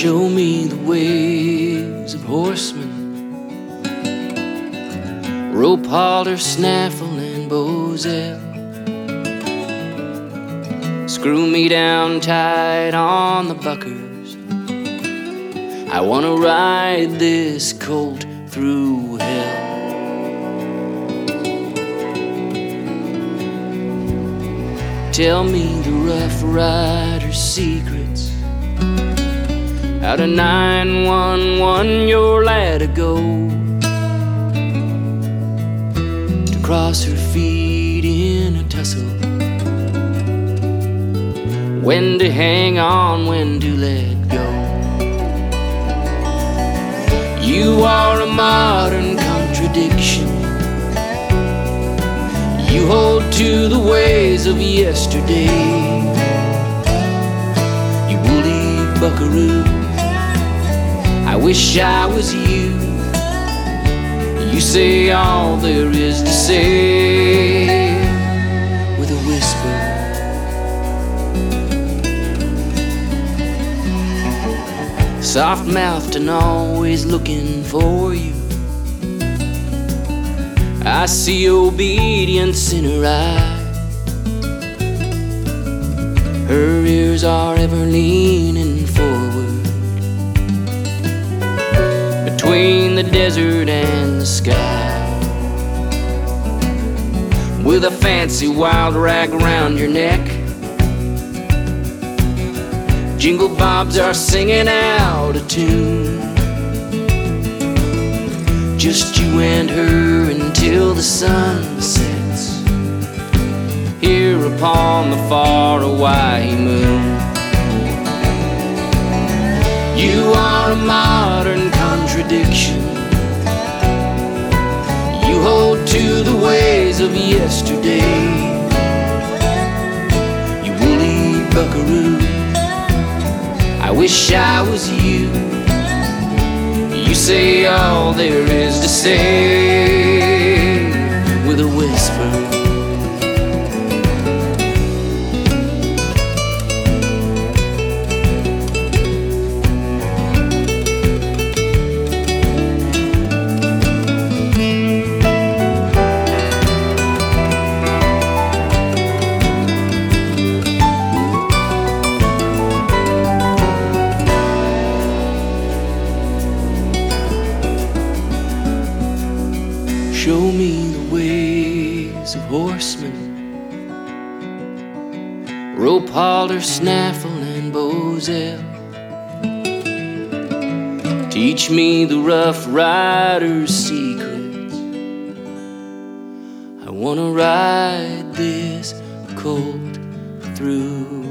Show me the ways of horsemen, rope halter, snaffle, and boselle. Screw me down tight on the buckers. I wanna ride this colt through hell. Tell me the Rough Rider's secrets. How to 911 your lad to go, to cross her feet in a tussle, when to hang on, when to let go. You are a modern contradiction. You hold to the ways of yesterday. You woolly buckaroo, I wish I was you. You say all there is to say with a whisper. Soft-mouthed and always looking for you. I see obedience in her eye. Her ears are ever leaning forward, between the desert and the sky. With a fancy wild rag around your neck, jingle bobs are singing out a tune. Just you and her until the sun sets, here upon the far Hawaii moon. You are a modern contradiction. You hold to the ways of yesterday. You woolly buckaroo, I wish I was you. You say all there is to say with a whisper. Show me the ways of horsemen, rope halter, snaffle, and boselle. Teach me the Rough Rider's secrets. I wanna ride this colt through